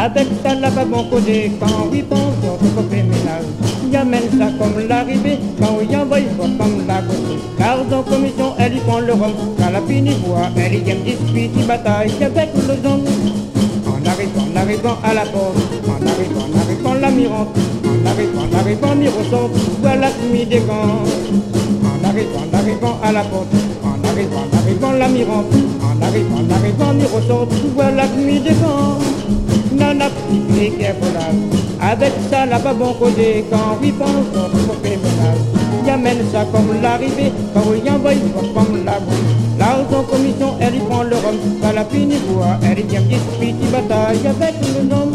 Avec ça là va bon côté, quand il pense on fait ménage. Il amène ça comme l'arrivée, quand il envoie comme la côté. Car en commission, elle y prend le rhum, quand la fini voit, elle y aime dispute, il bataille avec le homme. En arrivant à la porte, en arrivant la mirante, en arrivant Mirosor, voilà mis des gants. En arrivant à la porte, en arrivant la mirante, en arrivant Mirosor, voilà mis des gants. Nana petit est volable, avec ça là pas bon côté, quand il pense on fait ménage. Il amène ça comme l'arrivée, quand il envoie comme la boue. Là où en commission, elle y prend le rhum, quand la fini voit, elle y aime dispute, il bataille avec le nom.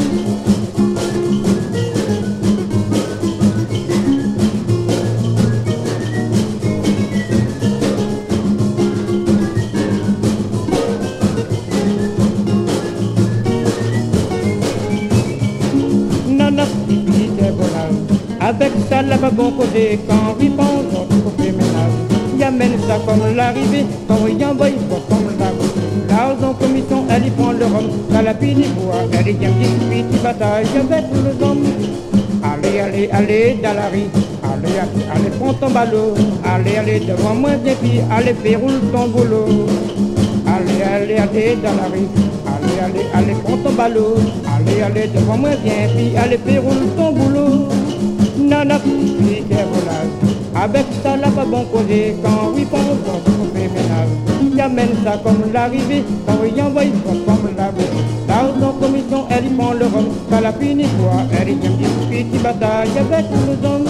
Avec ça là va bon côté, quand il pense on fait ménage. Il amène ça comme l'arrivée, quand il envoie comme la route. Là en commission, elle y prend le rhum, quand la fini voit, elle y aime dispute, il bataille avec le homme. Allez, allez, allez dans la rue, allez, prends ton ballot. Allez, devant moi bien puis, allez, déroule ton boulot. Allez, dans la rue, allez, prends ton ballot. Allez, devant moi bien puis, allez, déroule ton boulot. Nana petit est volage, avec ça là pas bon côté, quand il pense on fait ménage. Il amène ça comme l'arrivée, quand il envoie comme la boue. Là en commission, elle y prend le rhum, quand la fini voit, elle y aime dispute, il bataille avec le homme.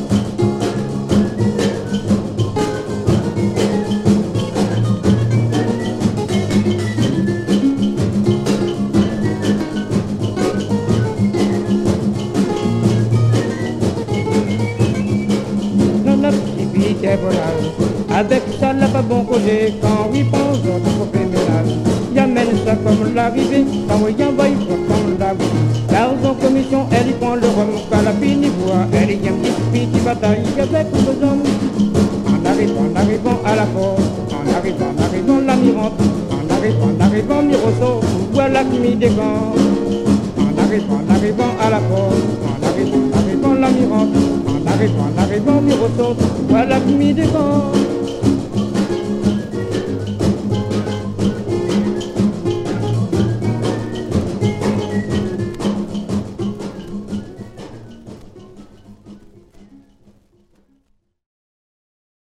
Avec ça là pas bon côté, quand il pense on fait ménage. Il amène ça comme l'arrivée, quand il envoie comme la boue. Là en commission, elle y prend le rhum, quand la fini voit, elle y aime dispute, il bataille avec le homme. En arrivant à la porte, en arrivant la mirante, en arrivant Mirosor, voilà qui mis des gants. En arrivant à la porte, en arrivant la mirante, en arrivant Mirosor, voilà qui mis des gants.